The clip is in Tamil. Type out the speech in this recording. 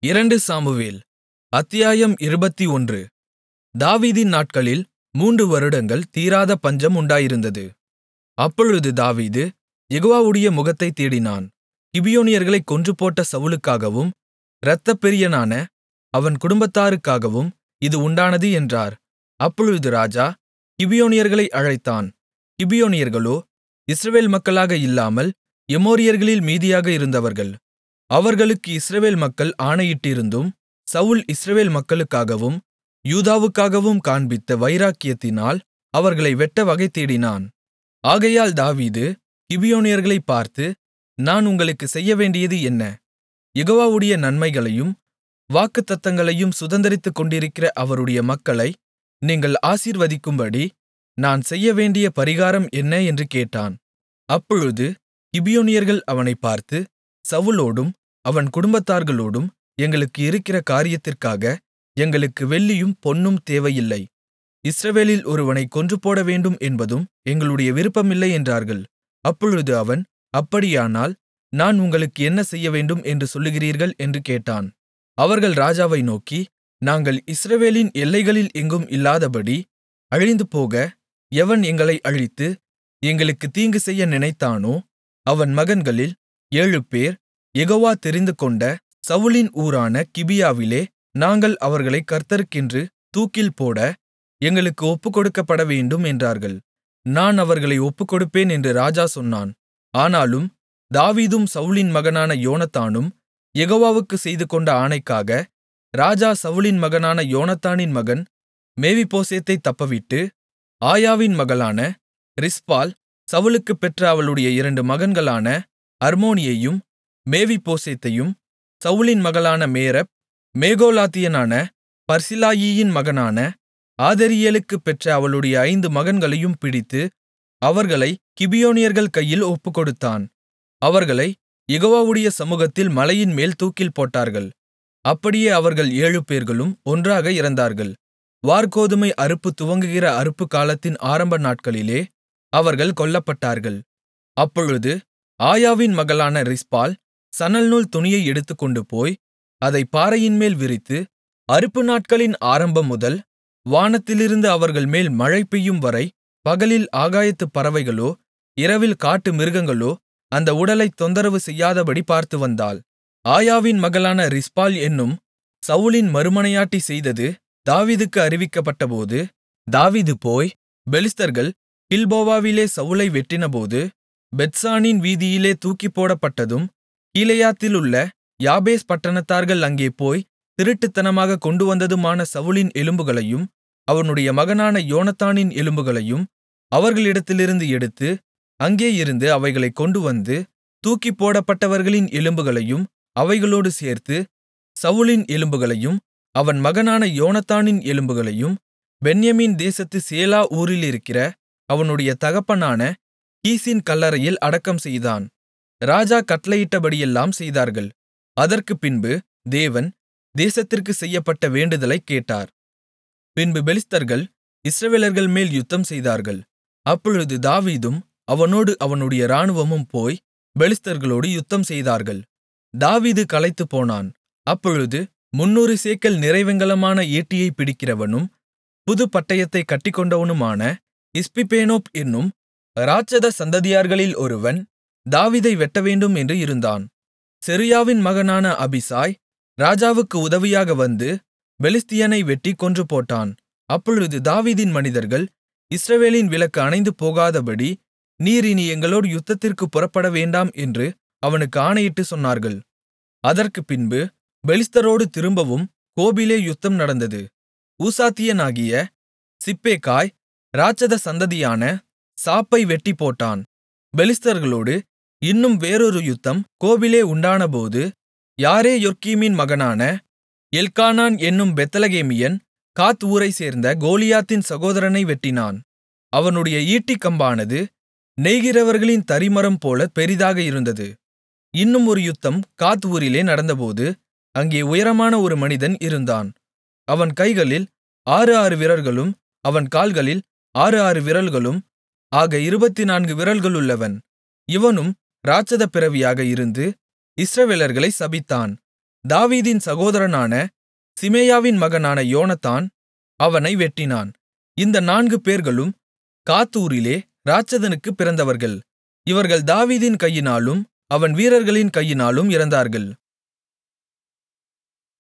அத்தியாயம் 21 தாவீதின் நாட்களில் 3 வருடங்கள் தீராத பஞ்சம் உண்டாயிருந்தது. அப்பொழுது தாவீது யெகோவாவுடைய முகத்தைத் தேடினான். கிபியோனியர்களைக் கொன்றுபோட்ட சவுலுக்காகவும் இரத்தப்பிரியனான அவன் குடும்பத்தாருக்காகவும் இது உண்டானது என்றார். அப்பொழுது ராஜா கிபியோனியர்களை அழைத்தான். கிபியோனியர்களோ இஸ்ரவேல் மக்களாக இல்லாமல் எமோரியர்களில் மீதியாக இருந்தவர்கள். அவர்களுக்கு இஸ்ரவேல் மக்கள் ஆணையிட்டிருந்தும் சவுல் இஸ்ரவேல் மக்களுக்காகவும் யூதாவுக்காகவும் காண்பித்த வைராக்கியத்தினால் அவர்களை வெட்ட வகை தேடினான். ஆகையால் தாவீது கிபியோனியர்களைப் பார்த்து, நான் உங்களுக்குச் செய்யவேண்டியது என்ன? யெகோவாவுடைய நன்மைகளையும் வாக்குத்தத்தங்களையும் சுதந்தரித்துக் கொண்டிருக்கிற அவருடைய மக்களை நீங்கள் ஆசீர்வதிக்கும்படி நான் செய்யவேண்டிய பரிகாரம் என்ன என்று கேட்டான். அப்பொழுது கிபியோனியர்கள் அவனைப் பார்த்து, சவுலோடும் அவன் குடும்பத்தார்களோடும் எங்களுக்கு இருக்கிற காரியத்திற்காக எங்களுக்கு வெள்ளியும் பொன்னும் தேவையில்லை. இஸ்ரவேலில் ஒருவனைக் கொன்றுபோடவேண்டும் என்பதும் எங்களுடைய விருப்பமில்லை என்றார்கள். அப்பொழுது அவன், அப்படியானால் நான் உங்களுக்கு என்ன செய்யவேண்டும் என்று சொல்லுகிறீர்கள் என்று கேட்டான். அவர்கள் ராஜாவை நோக்கி, நாங்கள் இஸ்ரவேலின் எல்லைகளில் எங்கும் இல்லாதபடி அழிந்துபோக எவன் எங்களை அழித்து எங்களுக்குத் தீங்கு செய்ய நினைத்தானோ அவன் மகன்களில் 7 பேர் யெகோவா தெரிந்துகொண்ட சவுலின் ஊரான கிபியாவிலே நாங்கள் அவர்களைக் கர்த்தருக்கென்று தூக்கில் போட எங்களுக்கு ஒப்புக்கொடுக்கப்படவேண்டும் என்றார்கள். நான் அவர்களை ஒப்புக்கொடுப்பேன் என்று ராஜா சொன்னான். ஆனாலும் தாவீதும் சவுலின் மகனான யோனத்தானும் யெகோவாவுக்குச் செய்துகொண்ட ஆணைக்காக ராஜா சவுலின் மகனான யோனத்தானின் மகன் மேவிபோசேத்தைத் தப்பவிட்டு, ஆயாவின் மகளான ரிஸ்பாள் சவுலுக்குப் பெற்ற அவளுடைய 2 மகன்களான அர்மோனியையும் மேவிபோசேத்தையும், சவுலின் மகளான மேரப் மேகோலாத்தியனான பர்சிலாயியின் மகனான ஆதரியேலுக்குப் பெற்ற அவளுடைய 5 மகன்களையும் பிடித்து அவர்களைக் கிபியோனியர்கள் கையில் ஒப்புக்கொடுத்தான். அவர்களைக் யெகோவாவுடைய சமுகத்தில் மலையின்மேல் தூக்கில் போட்டார்கள். அப்படியே அவர்கள் 7 பேர்களும் ஒன்றாக இறந்தார்கள். வாற்கோதுமை அறுப்பு துவங்குகிற அறுப்பு காலத்தின் ஆரம்ப நாட்களிலே அவர்கள் கொல்லப்பட்டார்கள். அப்பொழுது ஆயாவின் மகளான ரிஸ்பாள் சணல்நூல் துணியை எடுத்துக்கொண்டுபோய் அதைப் பாறையின்மேல் விரித்து, அறுப்பு நாட்களின் ஆரம்பம் முதல் வானத்திலிருந்து அவர்கள்மேல் மழை பெய்யும்வரை பகலில் ஆகாயத்துப் பறவைகளோ இரவில் காட்டு மிருகங்களோ அந்த உடலைத் தொந்தரவு செய்யாதபடி பார்த்துவந்தாள். ஆயாவின் மகளான ரிஸ்பாள் என்னும் சவுலின் மறுமனையாட்டி செய்தது தாவீதுக்கு அறிவிக்கப்பட்டபோது, தாவீது போய் பெலிஸ்தர்கள் கில்போவாவிலே சவுலை வெட்டினபோது பெத்சானின் வீதியிலே தூக்கிப்போடப்பட்டதும், கீலேயாத்திலுள்ள யாபேஸ் பட்டணத்தார்கள் அங்கே போய் திருட்டுத்தனமாகக் கொண்டுவந்ததுமான சவுலின் எலும்புகளையும் அவனுடைய மகனான யோனத்தானின் எலும்புகளையும் அவர்களிடத்திலிருந்து எடுத்து, அங்கே இருந்து அவைகளைக் கொண்டுவந்து தூக்கிப்போடப்பட்டவர்களின் எலும்புகளையும் அவைகளோடு சேர்த்து, சவுலின் எலும்புகளையும் அவன் மகனான யோனத்தானின் எலும்புகளையும் பென்யமீன் தேசத்து சேலா ஊரிலிருக்கிற அவனுடைய தகப்பனான கீசின் கல்லறையில் அடக்கம் செய்தான். ராஜா கட்டளையிட்டபடியெல்லாம் செய்தார்கள். அதற்குப் பின்பு தேவன் தேசத்திற்குச் செய்யப்பட்ட வேண்டுதலைக் கேட்டார். பின்பு பெலிஸ்தர்கள் இஸ்ரவேலர்கள் மேல் யுத்தம் செய்தார்கள். அப்பொழுது தாவீதும் அவனோடு அவனுடைய இராணுவமும் போய் பெலிஸ்தர்களோடு யுத்தம் செய்தார்கள். தாவீது களைத்துப்போனான். அப்பொழுது 300 சேக்கல் நிறைவெண்கலமான ஈட்டியைப் பிடிக்கிறவனும் புது பட்டயத்தைக் கட்டிக்கொண்டவனுமான இஸ்பிபேனோப் என்னும் இராட்சத சந்ததியார்களில் ஒருவன் தாவீதை வெட்டவேண்டும் என்று இருந்தான். செருயாவின் மகனான அபிசாய் ராஜாவுக்கு உதவியாக வந்து பெலிஸ்தியனை வெட்டிக் கொன்றுபோட்டான். அப்பொழுது தாவீதின் மனிதர்கள், இஸ்ரவேலின் விளக்கு அணைந்து போகாதபடி நீர் இனி எங்களோடு யுத்தத்திற்குப் புறப்பட வேண்டாம் என்று அவனுக்கு ஆணையிட்டுச் சொன்னார்கள். அதற்குப் பின்பு பெலிஸ்தரோடு திரும்பவும் கோபிலே யுத்தம் நடந்தது. ஊசாத்தியனாகிய சிப்பேக்காய் இராட்சத சந்ததியான சாப்பை வெட்டிப்போட்டான். பெலிஸ்தர்களோடு இன்னும் வேறொரு யுத்தம் கோபிலே உண்டானபோது யாரேயொர்கீமின் மகனான எல்க்கானான் என்னும் பெத்லெகேமியன் காத் ஊரைச் சேர்ந்த கோலியாத்தின் சகோதரனை வெட்டினான். அவனுடைய ஈட்டிக்கம்பானது நெய்கிறவர்களின் தறிமரம் போல பெரிதாக இருந்தது. இன்னும் ஒரு யுத்தம் காத் ஊரிலே நடந்தபோது அங்கே உயரமான ஒரு மனிதன் இருந்தான். அவன் கைகளில் 6 விரல்களும் அவன் கால்களில் 6 விரல்களும் ஆக 24 விரல்களுள்ளவன். இவனும் இராட்சத பிறவியாக இருந்து இஸ்ரவேலர்களைச் சபித்தான். தாவீதின் சகோதரனான சிமேயாவின் மகனான யோனத்தான் அவனை வெட்டினான். இந்த 4 பேர்களும் காத் ஊரிலே இராட்சதனுக்குப் பிறந்தவர்கள். இவர்கள் தாவீதின் கையினாலும் அவன் வீரர்களின் கையினாலும் இறந்தார்கள்.